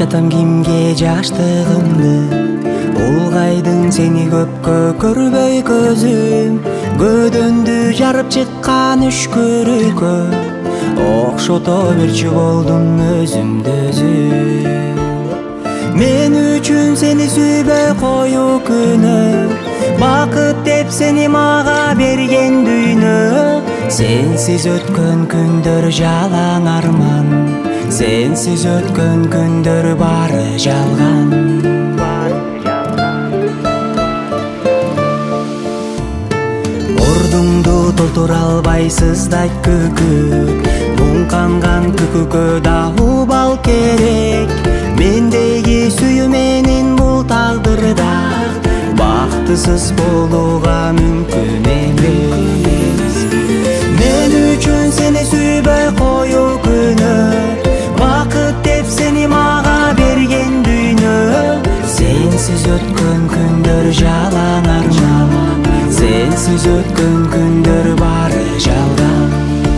жатам кимге жаштыгымды, улгайдың сени көпкө көрбөй көзүм, көдөндү жарып чыккан үшкүрүккө окшото берчү болдум өзүмдү өзүм. Мен үчүн сени сүйбөй коюу күнөө, бакыт деп сени мага берген дүйнө. Сенсиз өткөн күндөр жалаң арман, сенсиз өткөн күндөр бары жалган. Ордуңду толтура албайсыз дайт күкүк, муңканган күкүккө да убал керек. Мендеги сүйүү менен бул тагдырда бактысыз болууга мүмкүн эмес. Мен үчүн сени сүйбөй коюу күнөө, бакыт деп сени мага берген дүйнө. Сенсиз өткөн күндөр жалаң арман, сенсиз өткөн күндөр бары жалган.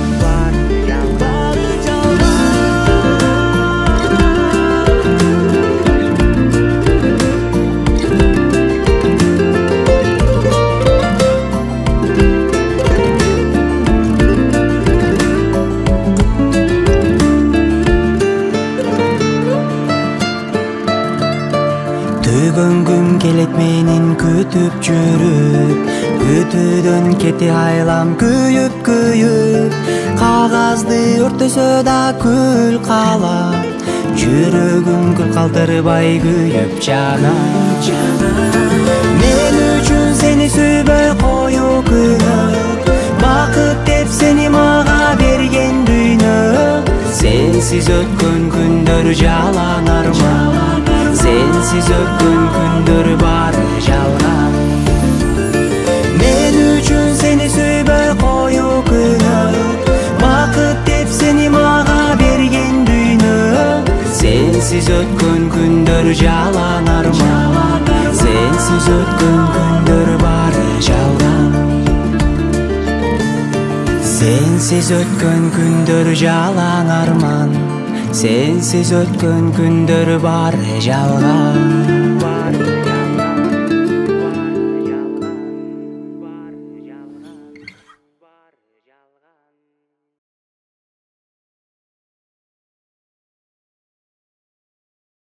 Түгөнгүм келет менин күтүп жүрүп, күтүүдөн кети айлам күйүп, кагазды өртөсө да күл калат, жүрөгүм күл калтырбай күйүп жанат. Мен үчүн сени сүйбөй коюу күнөө, бакыт деп сени мага берген дүйнө. Сенсиз өткөн күндөр жалаң арман, сенсиз өткөн күндөр бары жалган. Мен үчүн сени сүйбөй коюу күнөө, бакыт деп сени мага берген дүйнө. Сенсиз өткөн күндөр жалаң арман, сенсиз өткөн күндөр бары жалган. Сенсиз өткөн күндөр жалаң арман, сенсиз өткөн күндөр бары жалган.